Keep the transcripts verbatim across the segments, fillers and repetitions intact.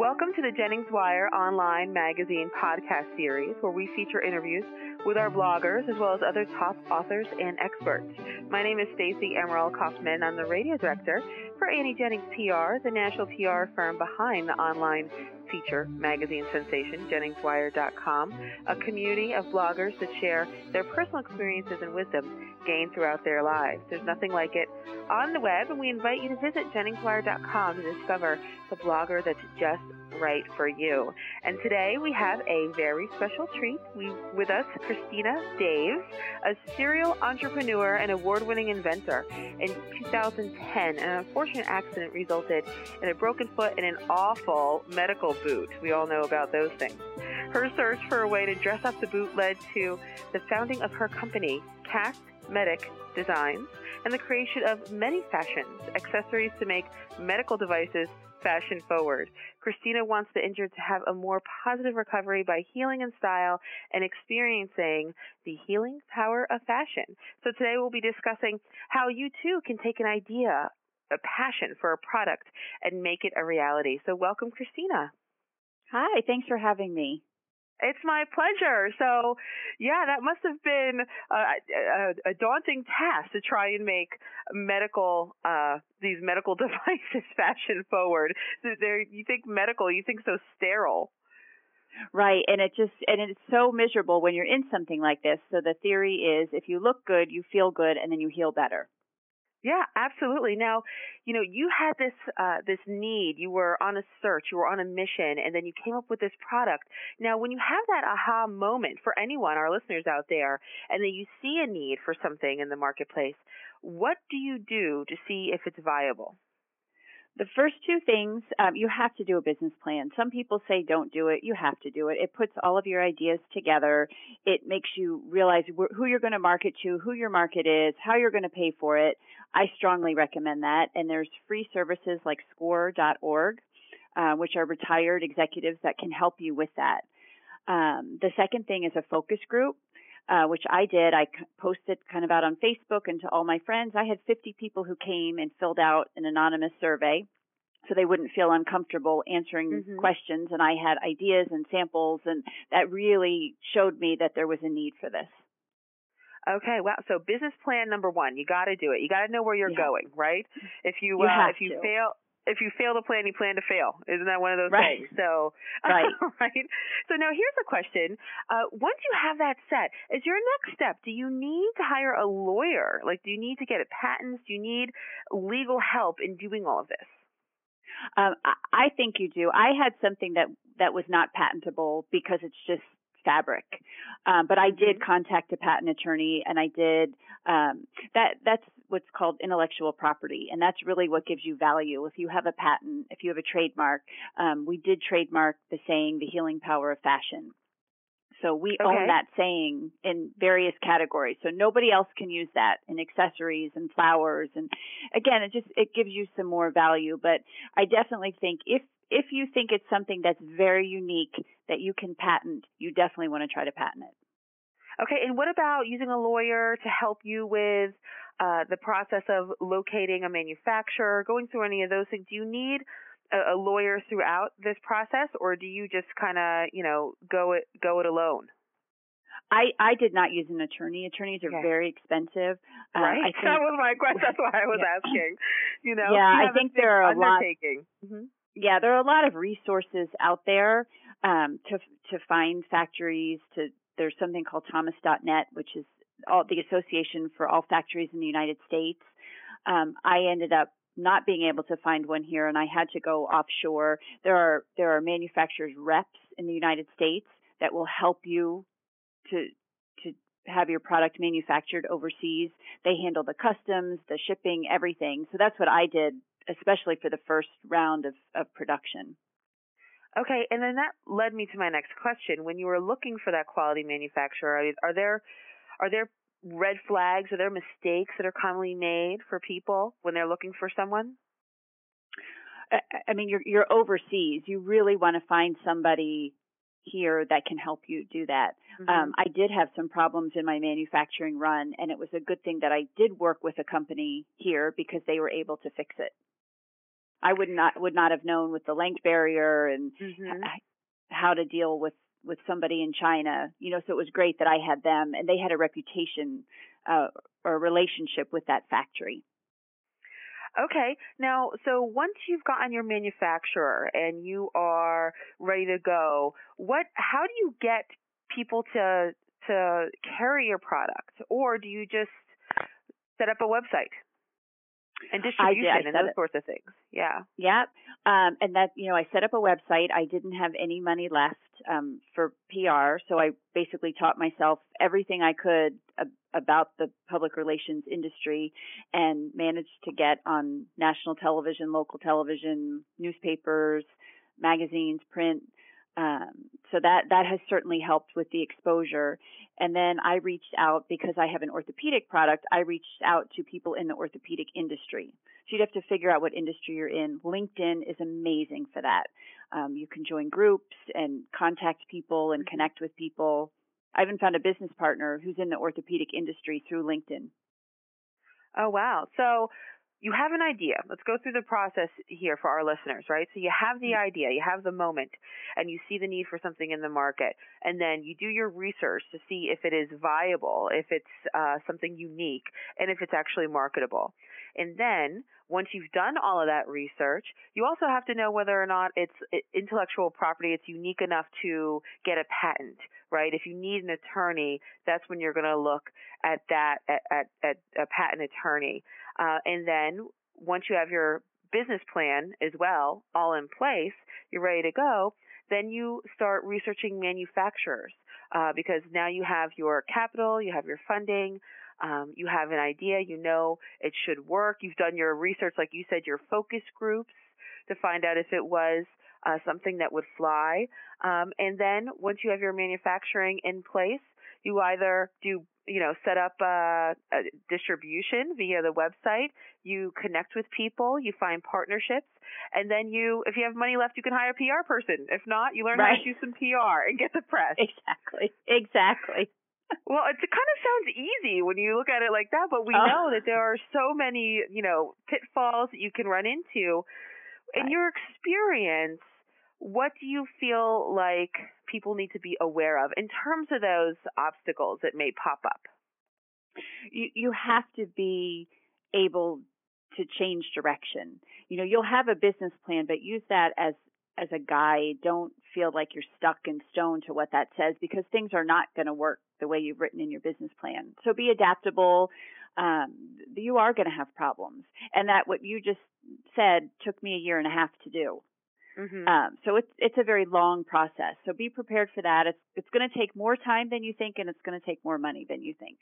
Welcome to the Jennings Wire online magazine podcast series, where we feature interviews with our bloggers as well as other top authors and experts. My name is Stacey Emerald Kaufman. I'm the radio director for Annie Jennings P R, the national P R firm behind the online feature magazine sensation, Jennings Wire dot com, a community of bloggers that share their personal experiences and wisdom gained throughout their lives. There's nothing like it on the web, and we invite you to visit Jennings Wire dot com to discover the blogger that's just right for you. And today we have a very special treat. We with us Christina Daves, a serial entrepreneur and award-winning inventor. In two thousand ten, an unfortunate accident resulted in a broken foot and an awful medical boot. We all know about those things. Her search for a way to dress up the boot led to the founding of her company, Cast Medic Designs, and the creation of many fashions, accessories to make medical devices fashion forward. Christina wants the injured to have a more positive recovery by healing in style and experiencing the healing power of fashion. So today we'll be discussing how you too can take an idea, a passion for a product, and make it a reality. So welcome, Christina. Hi, thanks for having me. It's my pleasure. So, yeah, that must have been a, a, a daunting task to try and make medical uh, these medical devices fashion forward. So there, you think medical, you think so sterile. Right, and it just and it's so miserable when you're in something like this. So the theory is, if you look good, you feel good, and then you heal better. Yeah, absolutely. Now, you know, you had this uh, this need. You were on a search. You were on a mission, and then you came up with this product. Now, when you have that aha moment for anyone, our listeners out there, and then you see a need for something in the marketplace, what do you do to see if it's viable? The first two things, um, you have to do a business plan. Some people say don't do it. You have to do it. It puts all of your ideas together. It makes you realize who you're going to market to, who your market is, how you're going to pay for it. I strongly recommend that. And there's free services like score dot org, uh, which are retired executives that can help you with that. Um, the second thing is a focus group. Uh, which I did. I posted kind of out on Facebook and to all my friends. I had fifty people who came and filled out an anonymous survey so they wouldn't feel uncomfortable answering mm-hmm. questions. And I had ideas and samples, and that really showed me that there was a need for this. Okay, wow. So business plan number one, you got to do it. You got to know where you're yeah. going, right? If you, you uh, if you to. fail. If you fail to plan, you plan to fail. Isn't that one of those right. things? So, right. right. So now here's a question. Uh, once you have that set, is your next step, do you need to hire a lawyer? Like, do you need to get a patents? Do you need legal help in doing all of this? Um, I think you do. I had something that, that was not patentable because it's just fabric. Um, but I did contact a patent attorney, and I did, um, that, that's what's called intellectual property. And that's really what gives you value. If you have a patent, if you have a trademark, um, we did trademark the saying, the healing power of fashion. So we okay. own that saying in various categories. So nobody else can use that in accessories and flowers. And again, it just, it gives you some more value. But I definitely think if, if you think it's something that's very unique that you can patent, you definitely want to try to patent it. Okay, and what about using a lawyer to help you with uh, the process of locating a manufacturer, going through any of those things? Do you need a, a lawyer throughout this process, or do you just kind of, you know, go it go it alone? I, I did not use an attorney. Attorneys are okay. very expensive. Uh, right. I think, that was my question. That's why I was yeah. asking. You know, yeah, you I think there are a lot. Mm-hmm. Yeah, there are a lot of resources out there um, to to find factories. To there's something called Thomas dot net, which is all the association for all factories in the United States. Um, I ended up not being able to find one here, and I had to go offshore. There are there are manufacturers reps in the United States that will help you to to have your product manufactured overseas. They handle the customs, the shipping, everything. So that's what I did, especially for the first round of, of production. Okay, and then that led me to my next question. When you were looking for that quality manufacturer, are there are there red flags, are there mistakes that are commonly made for people when they're looking for someone? I, I mean, you're you're overseas. You really want to find somebody here that can help you do that. Mm-hmm. Um, I did have some problems in my manufacturing run, and it was a good thing that I did work with a company here because they were able to fix it. I would not would not have known with the language barrier and Mm-hmm. h- how to deal with, with somebody in China. You know, so it was great that I had them, and they had a reputation uh, or a relationship with that factory. Okay. Now, so once you've gotten your manufacturer and you are ready to go, what? How do you get people to to carry your product, or do you just set up a website and distribution I did. I and set those it. sorts of things? Yeah. Yeah. Um, and that, you know, I set up a website. I didn't have any money left um, for P R, so I basically taught myself everything I could ab- about the public relations industry and managed to get on national television, local television, newspapers, magazines, print. Um, so that, that has certainly helped with the exposure. And then I reached out because I have an orthopedic product. I reached out to people in the orthopedic industry. So you'd have to figure out what industry you're in. LinkedIn is amazing for that. Um, you can join groups and contact people and connect with people. I even found a business partner who's in the orthopedic industry through LinkedIn. Oh, wow. So you have an idea. Let's go through the process here for our listeners, right? So you have the idea, you have the moment, and you see the need for something in the market. And then you do your research to see if it is viable, if it's uh, something unique, and if it's actually marketable. And then once you've done all of that research, you also have to know whether or not it's intellectual property, it's unique enough to get a patent, right? If you need an attorney, that's when you're going to look at that, at, at, at a patent attorney. Uh, and then once you have your business plan as well, all in place, you're ready to go, then you start researching manufacturers uh, because now you have your capital, you have your funding, um, you have an idea, you know it should work. You've done your research, like you said, your focus groups to find out if it was uh, something that would fly. Um, and then once you have your manufacturing in place, you either do you know, set up a, a distribution via the website, you connect with people, you find partnerships, and then you, if you have money left, you can hire a P R person. If not, you learn right. how to do some P R and get the press. Exactly. Exactly. Well, it kind of sounds easy when you look at it like that, but we oh. know that there are so many, you know, pitfalls that you can run into. In right. your experience, what do you feel like people need to be aware of in terms of those obstacles that may pop up? You, you have to be able to change direction. You know, you'll have a business plan, but use that as as a guide. Don't feel like you're stuck in stone to what that says because things are not going to work the way you've written in your business plan. So be adaptable. Um, you are going to have problems. And that what you just said took me a year and a half to do. Mm-hmm. Um, so it's it's a very long process. So be prepared for that. It's it's going to take more time than you think, and it's going to take more money than you think.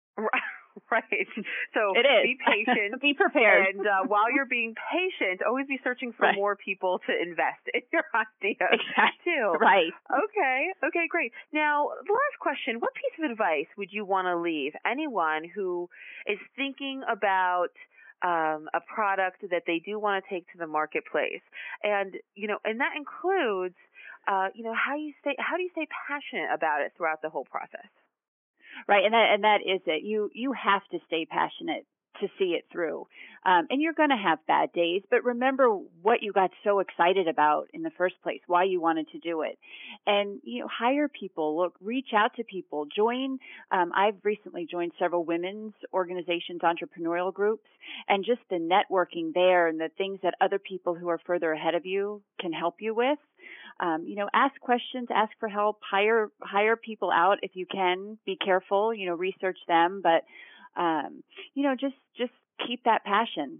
Right. So it is. Be patient. Be prepared. And uh, while you're being patient, always be searching for right. more people to invest in your idea exactly. too. Right. Okay. Okay. Great. Now, the last question: what piece of advice would you want to leave anyone who is thinking about Um, a product that they do want to take to the marketplace, and you know, and that includes, uh, you know, how you stay, how do you stay passionate about it throughout the whole process? Right, and that and that is it. You you have to stay passionate to see it through, um, and you're going to have bad days. But remember what you got so excited about in the first place, why you wanted to do it, and you know, hire people. Look, reach out to people. Join. Um, I've recently joined several women's organizations, entrepreneurial groups, and just the networking there and the things that other people who are further ahead of you can help you with. Um, you know, ask questions, ask for help, hire hire people out if you can. Be careful, you know, research them, but um, you know, just just keep that passion.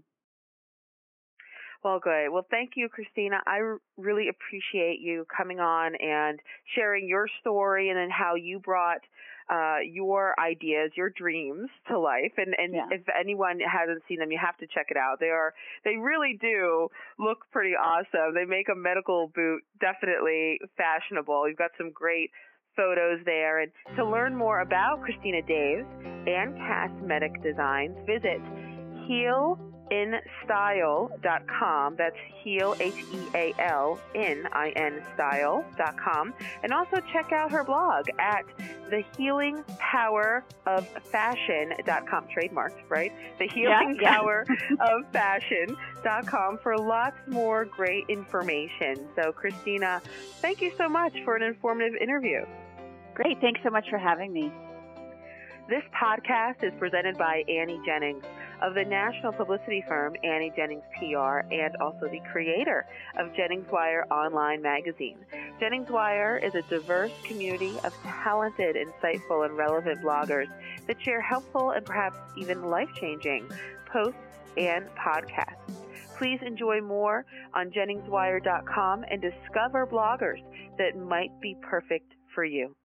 Well, good. Well, thank you, Christina. I r- really appreciate you coming on and sharing your story and then how you brought uh, your ideas, your dreams to life. And, and yeah. if anyone hasn't seen them, you have to check it out. They are, they really do look pretty awesome. They make a medical boot definitely fashionable. You've got some great photos there. And to learn more about Christina Daves and Cosmetic Designs, visit heal in style dot com. That's Heal, H E A L, in, I N, style dot com. And also check out her blog at the healing power of fashion dot com. Trademarked, right? The healing yeah, power of fashion dot com for lots more great information. So, Christina, thank you so much for an informative interview. Great. Thanks so much for having me. This podcast is presented by Annie Jennings of the national publicity firm Annie Jennings P R, and also the creator of Jennings Wire Online Magazine. Jennings Wire is a diverse community of talented, insightful, and relevant bloggers that share helpful and perhaps even life-changing posts and podcasts. Please enjoy more on jennings wire dot com and discover bloggers that might be perfect for you.